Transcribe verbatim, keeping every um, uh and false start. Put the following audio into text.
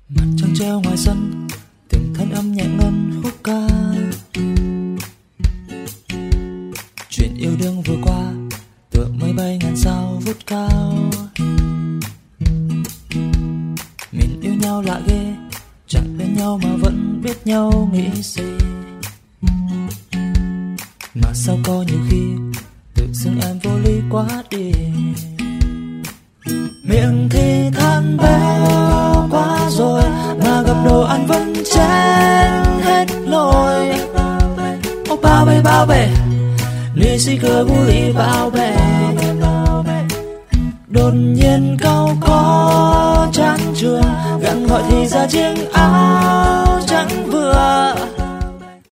Mặt trăng treo ngoài sân, từng thanh âm nhẹ ngân khúc ca. Chuyện yêu đương vừa qua, tựa mây bay ngàn sao vút cao. Mình yêu nhau lạ ghê, chẳng bên nhau mà vẫn biết nhau nghĩ gì. Mà sao có nhiều khi tự dưng em vô lý quá đi. Miệng thì than béo quá rồi, mà gặp đồ ăn vẫn chén hết nồi. Ô bao bê bao bê, ni si cười vui bao bê. Đột nhiên câu có chán trường, gặng gọi thì ra chiếc áo